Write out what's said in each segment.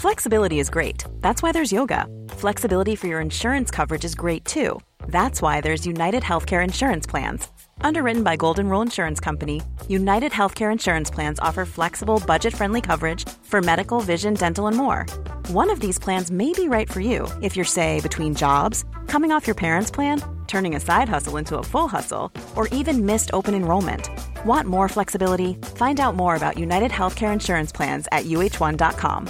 Flexibility is great. That's why there's yoga. Flexibility for your insurance coverage is great too. That's why there's United Healthcare Insurance Plans. Underwritten by Golden Rule Insurance Company, United Healthcare Insurance Plans offer flexible, budget-friendly coverage for medical, vision, dental, and more. One of these plans may be right for you if you're, say, between jobs, coming off your parents' plan, turning a side hustle into a full hustle, or even missed open enrollment. Want more flexibility? Find out more about United Healthcare Insurance Plans at uh1.com.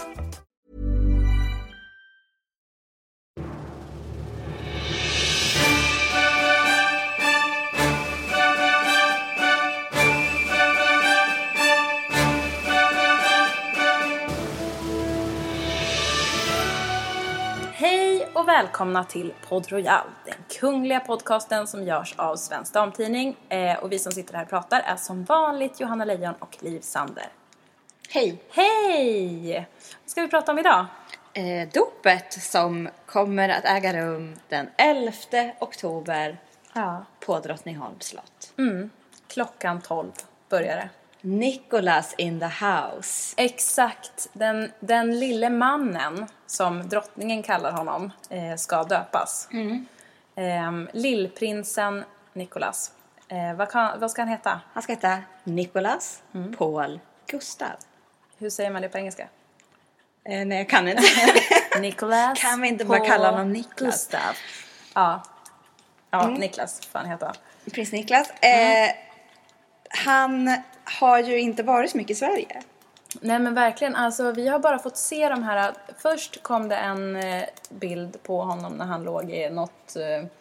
Hej och välkomna till Podd Royal, den kungliga podcasten som görs av Svensk Damtidning. Och vi som sitter här och pratar är som vanligt Johanna Lejon och Liv Sander. Hej! Hej! Vad ska vi prata om idag? Dopet som kommer att äga rum den 11 oktober på Drottningholms slott. Klockan 12 börjar det. Nicholas in the house. Exakt, den lille mannen som drottningen kallar honom ska döpas. Lillprinsen Nicholas. Vad ska han heta? Han ska heta Nicholas Paul Gustav. Hur säger man det på engelska? Nej, jag kan inte. Nicholas Kan vi inte bara kalla honom Niklas? Gustav. Niklas får han heta. Prins Niklas. Han har ju inte varit så mycket i Sverige. Nej men verkligen, alltså vi har bara fått se de här. Först kom det en bild på honom när han låg i något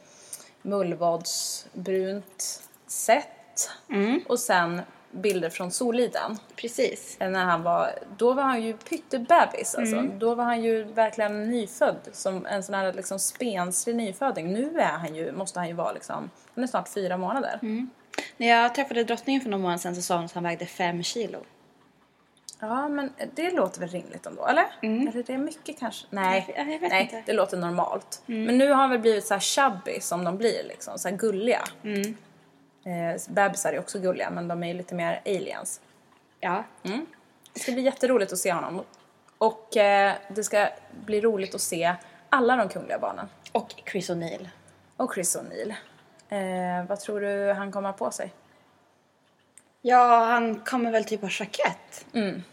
mullvadsbrunt sätt. Och sen bilder från Soliden. Precis. Då var han ju pyttebebis alltså. Då var han ju verkligen nyfödd, som en sån här liksom spenslig nyföding. Nu måste han ju vara liksom, han är snart 4 månader. När jag träffade drottningen för några månader sedan så sa hon att han vägde 5 kilo. Ja, men det låter väl rimligt ändå, eller? Eller det är mycket kanske? Nej, jag vet inte. Det låter normalt. Men nu har han väl blivit så här chubby som de blir liksom, så här gulliga. Bebisar är också gulliga, men de är ju lite mer aliens. Ja. Det ska bli jätteroligt att se honom. Och det ska bli roligt att se alla de kungliga barnen. Och Chris O'Neill. Vad tror du han kommer på sig? Ja, han kommer väl typ ha jackett.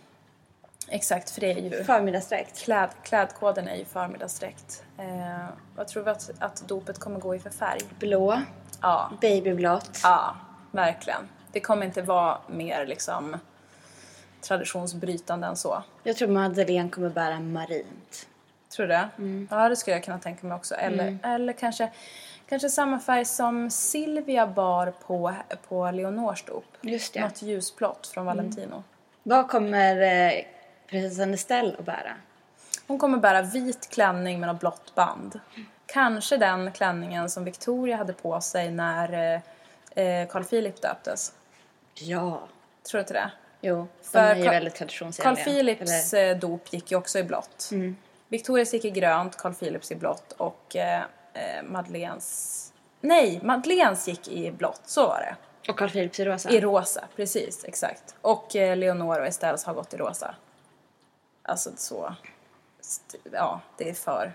Exakt, för det är ju förmiddagsdräkt. Klädkoden är ju förmiddagsdräkt. Vad tror vi att dopet kommer gå i för färg? Blå. Ja. Babyblått. Ja, verkligen. Det kommer inte vara mer liksom traditionsbrytande än så. Jag tror Madeleine kommer bära marint. Tror du det? Ja, det skulle jag kunna tänka mig också. Eller kanske samma färg som Silvia bar på Leonors dop. Just det. Något ljusblått från Valentino. Vad kommer prinsessan Estelle att bära? Hon kommer bära vit klänning med något blått band. Kanske den klänningen som Victoria hade på sig när Carl Philip döptes. Ja. Tror du inte det? Jo, de är ju väldigt traditionsenliga. Carl Philips dop gick ju också i blått. Victorias gick i grönt, Carl Philips i blått och Madeleines gick i blått, så var det. Och Carl Philips i rosa. I rosa, precis, exakt. Och Leonor och Estelle har gått i rosa. Alltså så, ja, det är för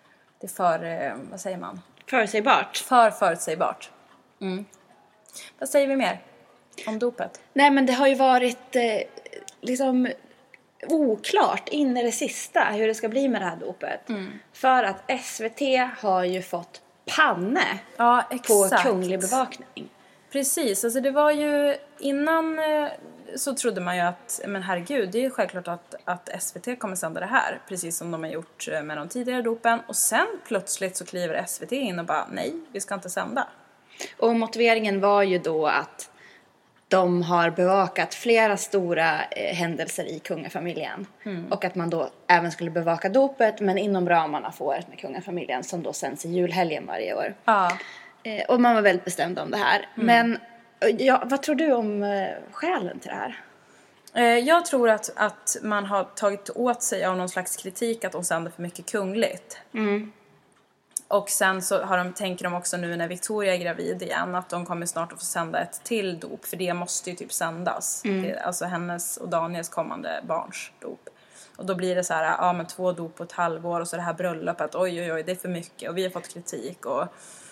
vad säger man? Förutsägbart. För förutsägbart. Vad säger vi mer om dopet? Nej, men det har ju varit liksom oklart in i det sista hur det ska bli med det här dopet. För att SVT har ju fått panne på kunglig bevakning. Precis, alltså det var ju innan så trodde man ju att, men herregud, det är ju självklart att SVT kommer sända det här. Precis som de har gjort med de tidigare dopen. Och sen plötsligt så kliver SVT in och bara, nej, vi ska inte sända. Och motiveringen var ju då att de har bevakat flera stora händelser i kungafamiljen. Och att man då även skulle bevaka dopet, men inom ramarna för året med kungafamiljen som då sänds i julhelgen varje år. Ja. Och man var väldigt bestämd om det här. Men vad tror du om skälen till det här? Jag tror att man har tagit åt sig av någon slags kritik att de sänder för mycket kungligt. Och sen så tänker de också nu när Victoria är gravid igen att de kommer snart att få sända ett till dop. För det måste ju typ sändas. Alltså hennes och Daniels kommande barns dop. Och då blir det så här, men 2 dop på ett halvår och så det här bröllopet, oj det är för mycket och vi har fått kritik och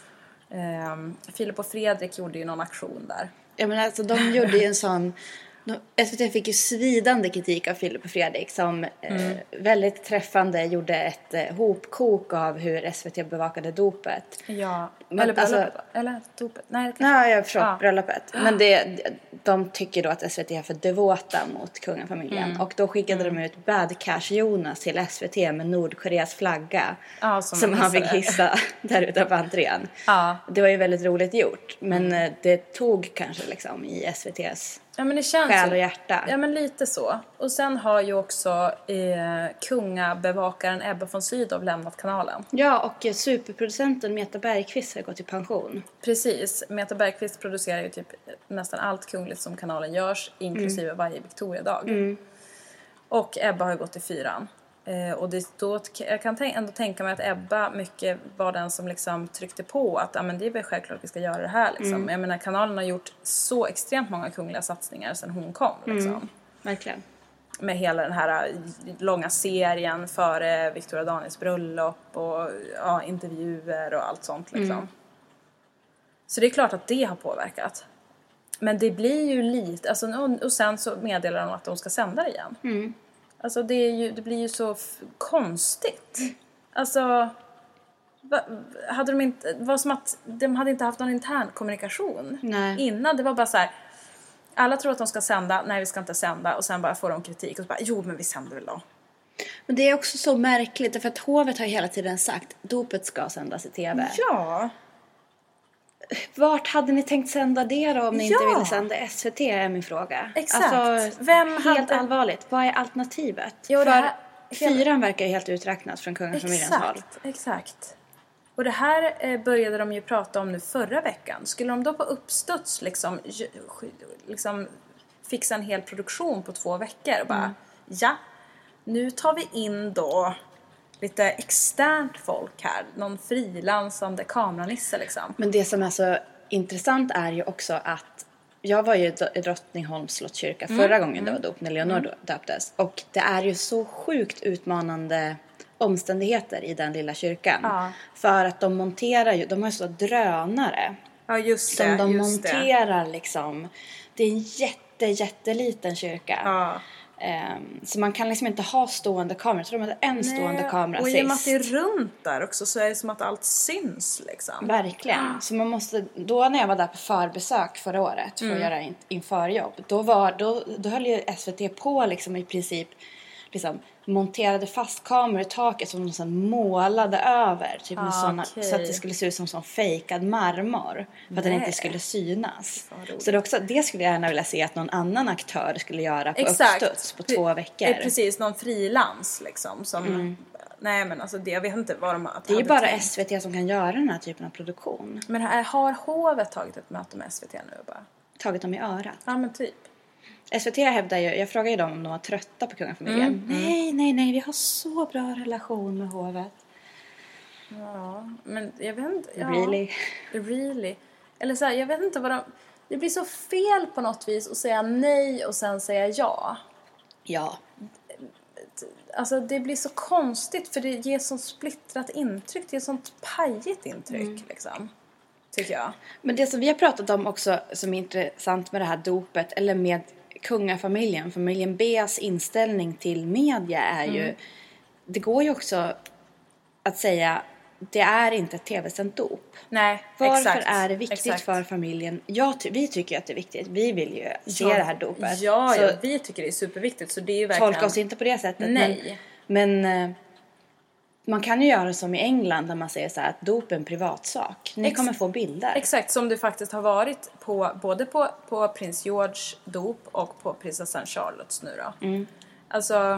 Filip och Fredrik gjorde ju någon aktion där. Ja, men alltså de gjorde ju en sån... SVT fick ju svidande kritik av Filip och Fredrik som väldigt träffande gjorde ett hopkok av hur SVT bevakade dopet. Ja, Men, eller bröllopet, alltså, eller dopet. Nej, jag förstår, bröllopet. Men de tycker då att SVT är för devota mot kungafamiljen. Och då skickade de ut Bad Cash Jonas till SVT med Nordkoreas flagga. Ja, som han fick hissa där utanför entrén. Ja. Det var ju väldigt roligt gjort. Men det tog kanske liksom i SVTs själ och hjärta. Ja, men lite så. Och sen har ju också kungabevakaren Ebba von Sydow lämnat kanalen. Ja, och superproducenten Meta Bergqvist har gått i pension. Precis. Meta Bergqvist producerar ju typ nästan allt kungligt som kanalen görs, inklusive varje Victoria-dag. Och Ebba har ju gått i 4. Och jag kan ändå tänka mig att Ebba mycket var den som liksom tryckte på att men det är väl självklart att vi ska göra det här liksom. Jag menar, kanalen har gjort så extremt många kungliga satsningar sedan hon kom liksom. Verkligen. Med hela den här långa serien före Victoria Daniels bröllop och intervjuer och allt sånt liksom. Så det är klart att det har påverkat. Men det blir ju lite, alltså, och sen så meddelar de att de ska sända det igen. Alltså det blir ju så konstigt. Alltså hade de inte, var som att de hade inte haft någon intern kommunikation innan. Det var bara så här, alla tror att de ska sända, nej vi ska inte sända, och sen bara får de kritik och så bara, jo men vi sänder väl då. Men det är också så märkligt, för att hovet har hela tiden sagt dopet ska sändas i TV. Ja. Vart hade ni tänkt sända det då om ni inte ville sända SVT är min fråga. Exakt. Alltså, helt allvarligt. Vad är alternativet? Jo, för 4 verkar ju helt uträknat från kungafamiljens håll. Exakt. Och det här började de ju prata om nu förra veckan. Skulle de då på uppstuds liksom fixa en hel produktion på 2 veckor och bara, nu tar vi in då lite externt folk här. Någon frilansande kameranisse liksom. Men det som är så intressant är ju också att jag var ju i Drottningholms slottskyrka förra gången det var dop, när Leonor döptes. Och det är ju så sjukt utmanande omständigheter i den lilla kyrkan. Ja. För att de monterar ju, de har ju så drönare. Ja, just det. Som de monterar liksom. Det är en jätteliten kyrka. Ja. Så man kan liksom inte ha stående kameror. Jag tror de hade en stående kamera och sist. Och i och med att det är runt där också så är det som att allt syns liksom. Verkligen. Så man måste, då när jag var där på förbesök förra året för att göra införjobb, då höll ju SVT på liksom i princip liksom monterade fast kameror i taket som de sedan målade över typ med såna, så att det skulle se ut som fejkad marmor för att den inte skulle synas. Så det skulle jag gärna vilja se att någon annan aktör skulle göra på uppstuds på 2 veckor. Precis, någon frilans liksom som nej men alltså jag vet inte vad de har. Det är ju bara SVT som kan göra den här typen av produktion. Men har hovet tagit ett möte med SVT nu bara? Tagit dem i örat. Ja men typ. SVT hävdar ju, jag frågar ju dem om de var trötta på kungafamiljen. Nej, vi har så bra relation med hovet. Ja, men jag vet inte. Ja, really. Eller så här, jag vet inte vad det blir så fel på något vis att säga nej och sen säga ja. Ja. Alltså det blir så konstigt för det ger sånt splittrat intryck. Det är sånt pajigt intryck liksom. Tycker jag. Men det som vi har pratat om också som är intressant med det här dopet eller med kungafamiljen, familjen B's inställning till media är ju, det går ju också att säga, det är inte ett tv-sänt dop. Nej, varför är det viktigt för familjen? Vi tycker att det är viktigt. Vi vill ju se det här dopet. Ja, vi tycker det är superviktigt. Så det är ju verkligen... Tolka oss inte på det sättet. Nej. Men man kan ju göra som i England där man säger så här att dop är en privatsak. Ni kommer få bilder. Exakt, som det faktiskt har varit både på prins George dop och på prinsessan Charlottes nu då. Alltså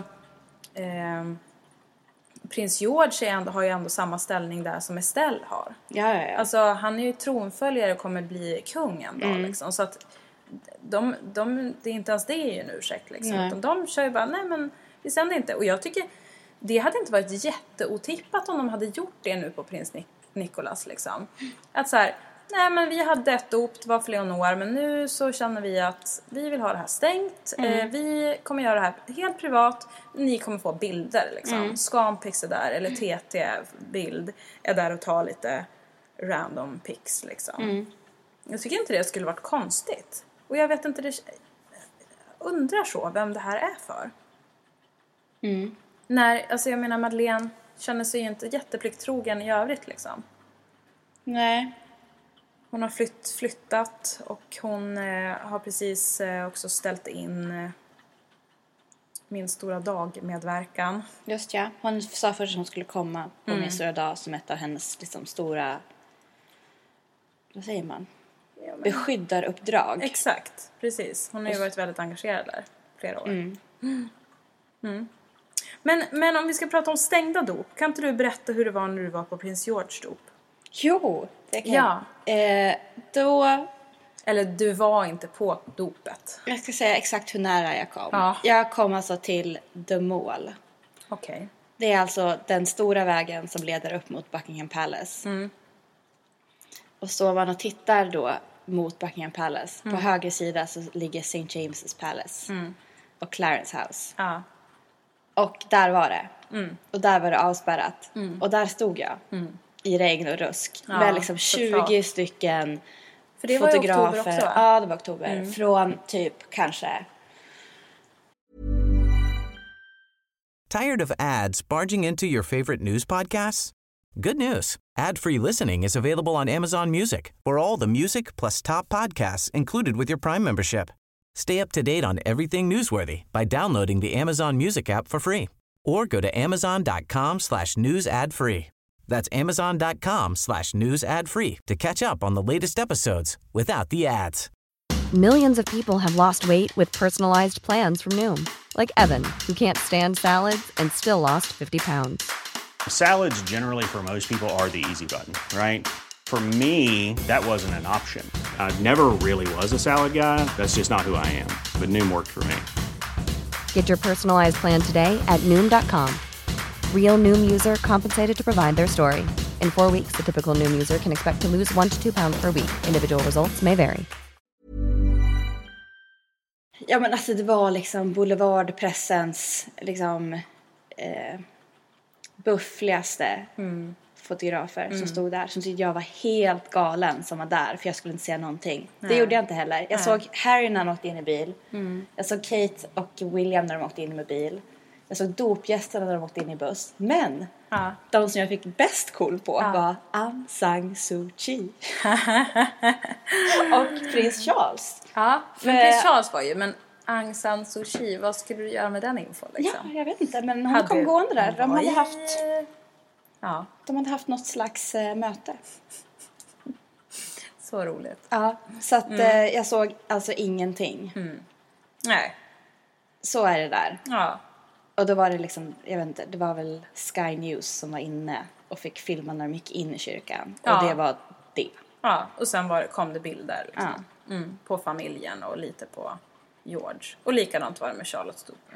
prins George har ju ändå samma ställning där som Estelle har. Ja. Alltså han är ju tronföljare och kommer bli kungen då liksom. Så att de det är inte ens det är ju en ursäkt liksom. Utan de kör ju bara, nej men vi sänder inte. Och jag tycker det hade inte varit jätteotippat om de hade gjort det nu på prins Nicholas liksom. Att så här, nej men vi hade ett dop, det var för Leonor, men nu så känner vi att vi vill ha det här stängt. Vi kommer göra det här helt privat. Ni kommer få bilder liksom. Scanpix är där, eller TT-bild är där och tar lite random pics liksom. Jag tycker inte det skulle varit konstigt. Och jag vet inte, undrar så vem det här är för. När, alltså jag menar Madeleine känner sig ju inte jätteplikttrogen i övrigt liksom. Nej. Hon har flyttat och hon har precis också ställt in min stora dag-medverkan. Just ja. Hon sa först att hon skulle komma på min stora dag som ett av hennes liksom stora, vad säger man? Ja, men... beskyddaruppdrag. Exakt, precis. Hon har ju varit väldigt engagerad där flera år. Men om vi ska prata om stängda dop, kan inte du berätta hur det var när du var på Prins George dop? Jo, det kan jag. Då... Eller du var inte på dopet. Jag ska säga exakt hur nära jag kom. Ja. Jag kom alltså till The Mall. Okej. Det är alltså den stora vägen som leder upp mot Buckingham Palace. Och så man och tittar då mot Buckingham Palace. På höger sida så ligger St. James's Palace. Och Clarence House. Ja. Och där var det. Och där var det avspärrat. Och där stod jag. I regn och rusk. Ja, med liksom 20 stycken för det fotografer. Var i oktober också, va? Ja, det var oktober. Från typ kanske... Tired of ads barging into your favorite news podcasts? Good news. Ad-free listening is available on Amazon Music for all the music plus top podcasts included with your Prime membership. Stay up to date on everything newsworthy by downloading the Amazon Music app for free or go to amazon.com/news ad free. That's amazon.com/news ad free to catch up on the latest episodes without the ads. Millions of people have lost weight with personalized plans from Noom. Like Evan, who can't stand salads and still lost 50 pounds. Salads generally for most people are the easy button, right? For me, that wasn't an option. I never really was a salad guy. That's just not who I am. But Noom worked for me. Get your personalized plan today at Noom.com. Real Noom user compensated to provide their story. In 4 weeks, the typical Noom user can expect to lose 1 to 2 pounds per week. Individual results may vary. Ja, men alltså det var liksom boulevardpressens liksom buffligaste fotografer som stod där. Som tyckte jag var helt galen som var där. För jag skulle inte säga någonting. Nej. Det gjorde jag inte heller. Jag såg Harry när han åkte in i bil. Jag såg Kate och William när de åkte in med bil. Jag såg dopgästerna när de åkte in i buss. Men de som jag fick bäst koll på var Aung San Suu Kyi. Och Prins Charles. Ja, men Prins Charles var ju... Men Aung San Suu Kyi, vad skulle du göra med den info liksom? Ja, jag vet inte. Men hon kom gående där. De hade haft... Ja. De hade haft något slags möte. Så roligt. Ja, så att jag såg alltså ingenting. Nej. Så är det där. Ja. Och då var det liksom, jag vet inte, det var väl Sky News som var inne och fick filma när de gick in i kyrkan. Och det var det. Ja, och sen kom det bilder liksom. På familjen och lite på George. Och likadant var det med Charlottes dop.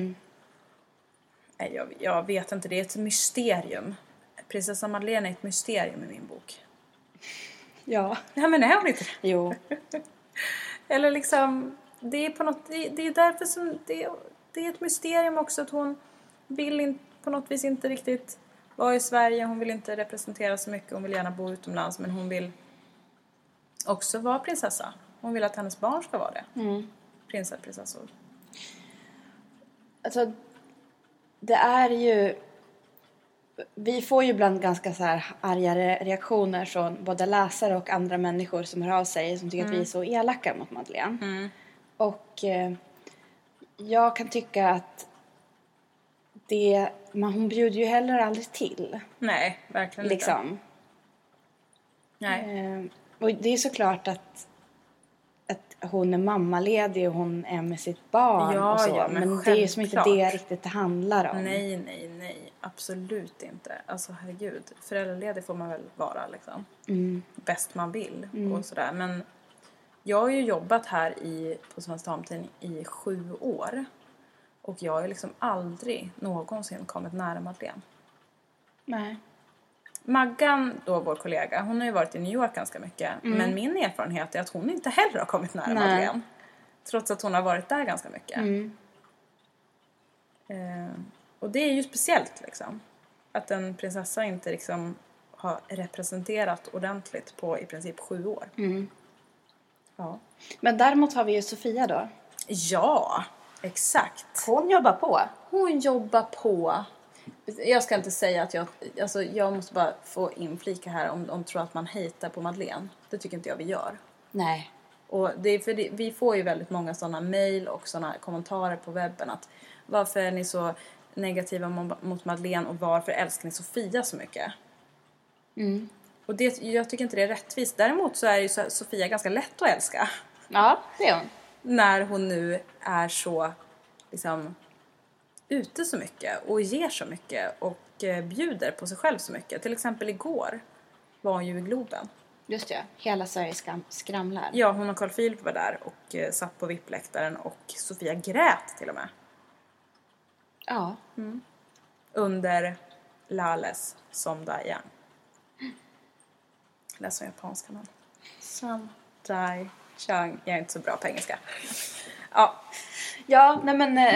Jag vet inte, det är ett mysterium. Prinsessa Madeleine är ett mysterium i min bok. Ja. Ja, men är hon inte? Jo. Eller liksom, det är på något, det är därför som det är ett mysterium också att hon vill på något vis inte riktigt vara i Sverige. Hon vill inte representera så mycket. Hon vill gärna bo utomlands, men hon vill också vara prinsessa. Hon vill att hennes barn ska vara det. Prinsessor. Alltså, det är ju... Vi får ju ibland ganska så här arga reaktioner från både läsare och andra människor som hör av sig som tycker att vi är så elaka mot Madeleine. Och jag kan tycka att hon bjuder ju heller aldrig till. Nej, verkligen inte. Liksom. Nej. Och det är såklart att hon är mammaledig och hon är med sitt barn och så. Ja, men det är ju som inte det riktigt det handlar om. Nej. Absolut inte. Alltså herregud. Föräldraledig får man väl vara liksom. Bäst man vill och sådär. Men jag har ju jobbat här på Svenska Damtidning i 7 år. Och jag har liksom aldrig någonsin kommit nära Madeleine. Nej. Maggan, då vår kollega, hon har ju varit i New York ganska mycket. Men min erfarenhet är att hon inte heller har kommit nära Madeleine. Trots att hon har varit där ganska mycket. Och det är ju speciellt liksom. Att en prinsessa inte liksom har representerat ordentligt på i princip 7 år. Ja. Men däremot har vi ju Sofia då. Ja, exakt. Hon jobbar på. Hon jobbar på. Jag ska inte säga att jag måste bara få inflika här om tror att man hatar på Madeleine. Det tycker inte jag vi gör. Nej. Och vi får ju väldigt många sådana mejl och sådana kommentarer på webben att varför är ni så negativa mot Madeleine och varför älskar ni Sofia så mycket? Och jag tycker inte det är rättvist. Däremot så är ju Sofia ganska lätt att älska. Ja, det är hon. När hon nu är så liksom ute så mycket och ger så mycket och bjuder på sig själv så mycket. Till exempel igår var hon ju i Globen. Just det, hela Sverige skramlar. Ja, hon och Carl Philip var där och satt på VIP-läktaren och Sofia grät till och med. Ja. Under Lales som Diane. Läser japanska men. Som Diane. Jag är inte så bra på engelska. Ja. Ja, nej men...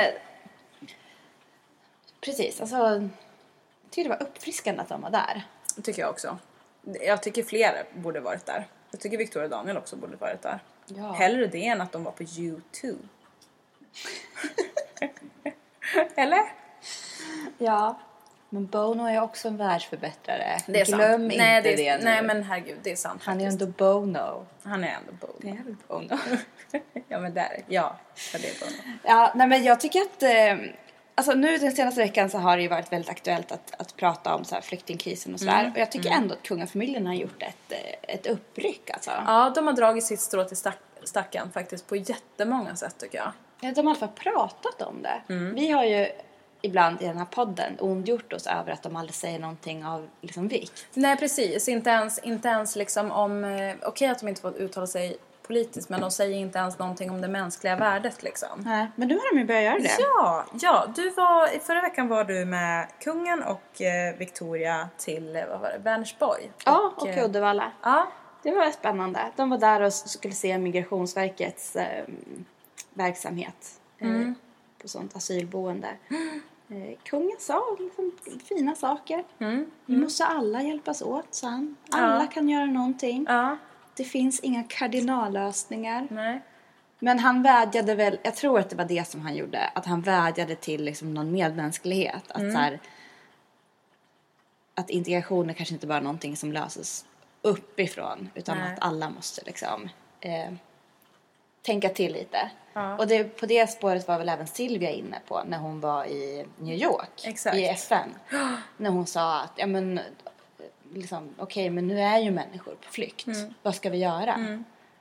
precis, alltså... Jag tycker det var uppfriskande att de var där. Det tycker jag också. Jag tycker fler borde varit där. Jag tycker Victoria och Daniel också borde varit där. Ja. Hellre det än att de var på YouTube. Eller? Ja. Men Bono är också en världsförbättrare. Det är Glöm sant. inte det nu. Nej, men herregud, det är sant. Han är faktiskt. ändå Bono. Han är ändå Bono. Det är väl Bono. Ja, men där. Ja, för det är Bono. Ja, nej men jag tycker att... alltså nu den senaste veckan så har det ju varit väldigt aktuellt att prata om så här flyktingkrisen och sådär. Och jag tycker ändå att kungafamiljen har gjort ett uppryck alltså. Ja, de har dragit sitt strå till stacken faktiskt på jättemånga sätt tycker jag. Ja, de har i alla fall pratat om det. Vi har ju ibland i den här podden ondgjort oss över att de aldrig säger någonting av liksom vikt. Nej, precis. Inte ens liksom om... Okej att de inte får uttala sig politiskt, men de säger inte ens någonting om det mänskliga värdet liksom. Nej, men nu har de ju börjat göra det. Ja, förra veckan var du med kungen och Victoria till, vad var det, Vänersborg. Ja, och Uddevalla. Ja. Det var spännande. De var där och skulle se Migrationsverkets verksamhet på sånt asylboende. Kungen sa liksom fina saker. Vi måste alla hjälpas åt, sa han. Alla kan göra någonting. Ja. Det finns inga kardinallösningar. Nej. Men han vädjade väl, jag tror att det var det som han gjorde, att han vädjade till liksom någon medmänsklighet. Att, så här, att integration är kanske inte bara någonting som löses uppifrån, utan att alla måste liksom tänka till lite. Ja. Och på det spåret var väl även Silvia inne på när hon var i New York. Exakt. I FN. När hon sa att liksom, okej, men nu är ju människor på flykt. Vad ska vi göra?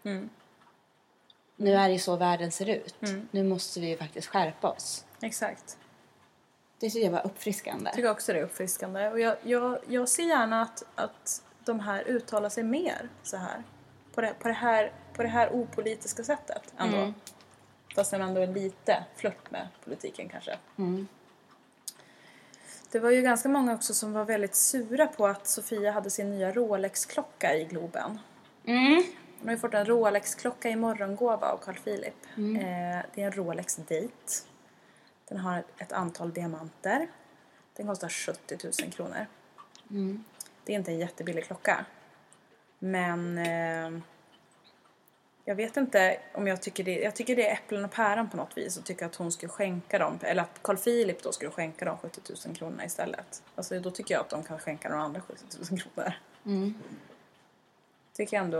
Nu är det ju så världen ser ut. Nu måste vi ju faktiskt skärpa oss. Exakt. Det tycker jag var uppfriskande. Jag tycker också det är uppfriskande. Och jag ser gärna att de här uttalar sig mer så här. På det här opolitiska sättet ändå. Fast det ändå är lite flört med politiken kanske. Det var ju ganska många också som var väldigt sura på att Sofia hade sin nya Rolex-klocka i Globen. Hon har ju fått en Rolex-klocka i morgongåva av Carl Philip. Det är en Rolex-date. Den har ett antal diamanter. Den kostar 70 000 kronor. Det är inte en jättebillig klocka. Men jag vet inte om jag tycker det. Jag tycker det är äpplen och päron på något vis. Och tycker att hon skulle skänka dem. Eller att Carl Philip då skulle skänka dem 70 000 kronor istället. Alltså då tycker jag att de kan skänka några andra 70 000 kronor. Tycker ändå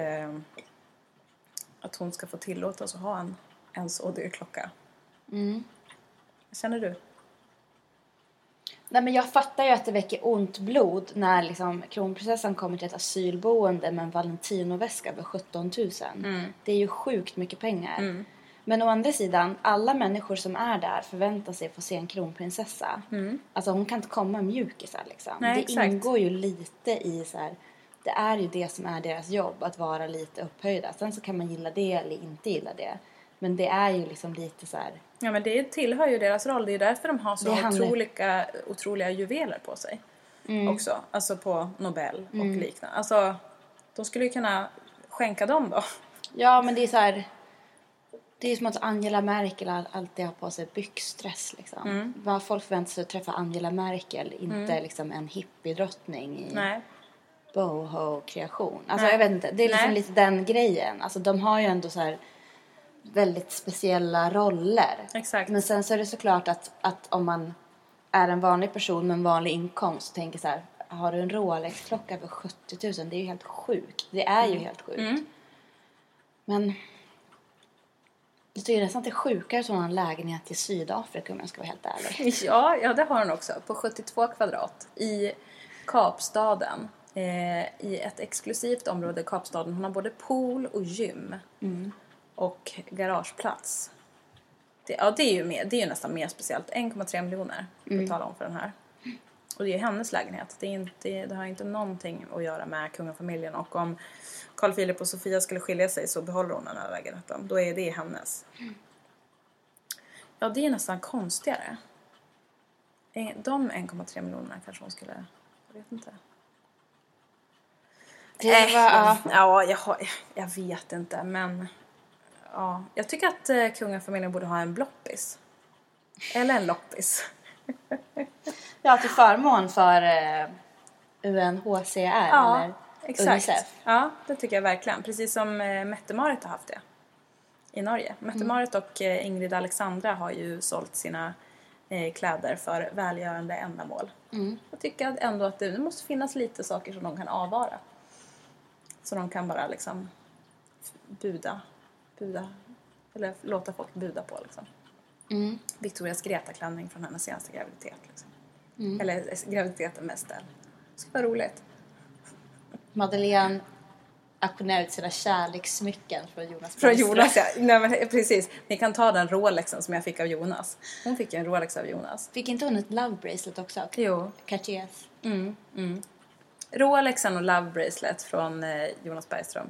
att hon ska få tillåtas att ha en så dyr klocka. Känner du? Nej, men jag fattar ju att det väcker ont blod när liksom kronprinsessan kommer till ett asylboende med en Valentino-väska för 17 000. Det är ju sjukt mycket pengar. Men å andra sidan, alla människor som är där förväntar sig att få se en kronprinsessa. Alltså hon kan inte komma mjukisar liksom. Nej, det exakt. ingår ju lite i så här. Det är ju det som är deras jobb, att vara lite upphöjda. Sen så kan man gilla det eller inte gilla det. Men det är ju liksom lite så här. Ja, men det tillhör ju deras roll. Det är därför de har så otroliga juveler på sig. också. Alltså på Nobel och liknande. Alltså, de skulle ju kunna skänka dem då. Ja, men det är så här... Det är som att Angela Merkel alltid har på sig byxstress liksom. Vad folk förväntar sig att träffa Angela Merkel, inte liksom en hippiedrottning i boho-kreation. Alltså jag vet inte, det är liksom lite den grejen. Alltså de har ju ändå så här väldigt speciella roller. Exakt. Men sen så är det såklart att om man är en vanlig person med en vanlig inkomst och tänker så här, har du en Rolex-klocka för 70 000? Det är ju helt sjukt. Det är ju helt sjukt. Men det är nästan inte sjukare som en lägenhet i Sydafrika om jag ska vara helt ärlig. Ja, det har hon också. På 72 kvadrat i Kapstaden. I ett exklusivt område i Kapstaden. Hon har både pool och gym. Och garageplats. Det är ju nästan mer speciellt. 1,3 miljoner betalar hon för den här. Och det är hennes lägenhet. Det har inte någonting att göra med kungafamiljen. Och om Carl Philip och Sofia skulle skilja sig så behåller hon den här lägenheten. Då är det hennes. Ja, det är nästan konstigare. De 1,3 miljonerna kanske hon skulle... Jag vet inte. Jag vet inte, men... Ja, jag tycker att kungafamiljen borde ha en bloppis. Eller en loppis. Ja, till förmån för UNHCR eller exakt. UNICEF. Ja, det tycker jag verkligen. Precis som Mette-Marit har haft det i Norge. Mette-Marit och Ingrid Alexandra har ju sålt sina kläder för välgörande ändamål. Jag tycker ändå att det måste finnas lite saker som de kan avvara. Så de kan bara liksom buda eller låta folk buda på liksom. Victorias Greta-klänning från hennes senaste graviditet liksom. Eller graviditeten mest där. Det ska vara roligt. Madeleine auktionerar ut sina kärlekssmycken från Jonas. Från Jonas, ja. Nej, men precis. Ni kan ta den Rolexen som jag fick av Jonas. Hon fick ju en Rolex av Jonas. Fick inte hon ett love bracelet också? Jo. Cartiers. Rolexen och love bracelet från Jonas Bergström.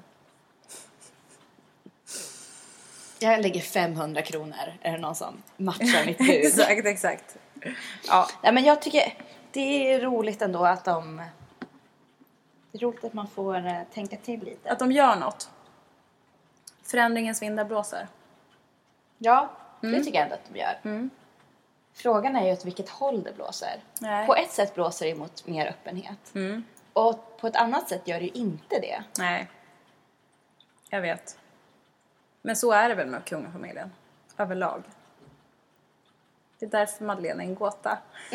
Jag lägger 500 kronor. Är det någon som matchar mitt bud? Exakt. Ja. Nej, men jag tycker det är roligt ändå att de... Det är roligt att man får tänka till lite. Att de gör något. Förändringens vindar blåser. Ja, det tycker jag ändå att de gör. Frågan är ju åt vilket håll det blåser. Nej. På ett sätt blåser det mot mer öppenhet. Och på ett annat sätt gör det ju inte det. Nej. Jag vet. Men så är det väl med kungafamiljen. Överlag. Det är därför Madeleine är en gåta.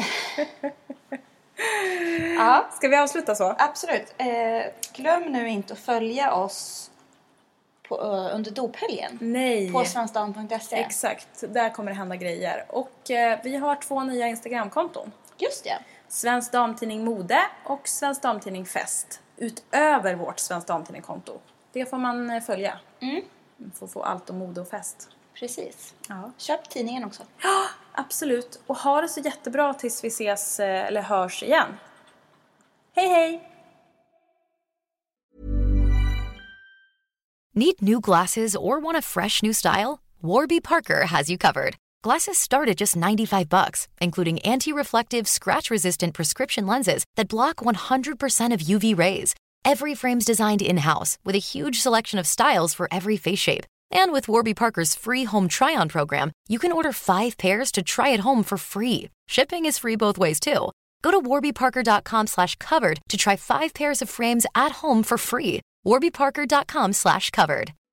Ja. Ska vi avsluta så? Absolut. Glöm nu inte att följa oss under dophelgen. Nej. På svenskdam.se. Exakt. Där kommer det hända grejer. Och vi har 2 nya Instagramkonton. Just det. Svensk Damtidning Mode och Svensk Damtidning Fest. Utöver vårt Svensk Damtidning-konto. Det får man följa. För att få allt om mode och fest. Precis. Ja. Köp tidningen också. Ja, absolut. Och ha det så jättebra tills vi ses eller hörs igen. Hej, hej! Need new glasses or want a fresh new style? Warby Parker has you covered. Glasses start at just $95, including anti-reflective, scratch-resistant prescription lenses that block 100% of UV rays. Every frame's designed in-house with a huge selection of styles for every face shape. And with Warby Parker's free home try-on program, you can order 5 pairs to try at home for free. Shipping is free both ways, too. Go to warbyparker.com/covered to try 5 pairs of frames at home for free. warbyparker.com/covered.